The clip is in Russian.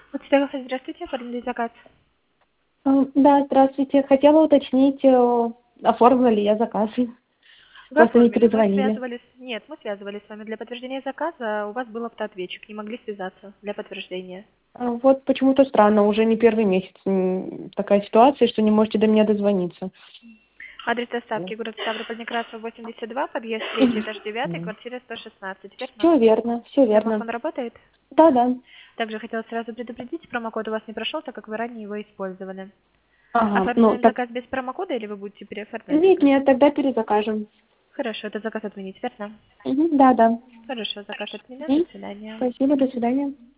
Здравствуйте, оформили заказ. Да, здравствуйте. Хотела уточнить, оформила ли я заказ. Вы Просто не оформили, перезвонили. нет, мы связывались с вами для подтверждения заказа, у вас был автоответчик, не могли связаться для подтверждения. Вот почему-то странно, уже не первый месяц такая ситуация, что не можете до меня дозвониться. Адрес доставки, город Ставрополь, Некрасова, 82, подъезд 3, этаж 9, квартира 116, верно? Все верно, все верно. Домофон работает? Да, да. Также хотела сразу предупредить, промокод у вас не прошел, так как вы ранее его использовали. Ага, ну Оформляем так, заказ без промокода или вы будете переоформлять нет, заказ? нет, тогда перезакажем. Хорошо, этот заказ отменить, верно? Да, да. Хорошо, заказ отменен, до Мгм. свидания. Спасибо, до свидания.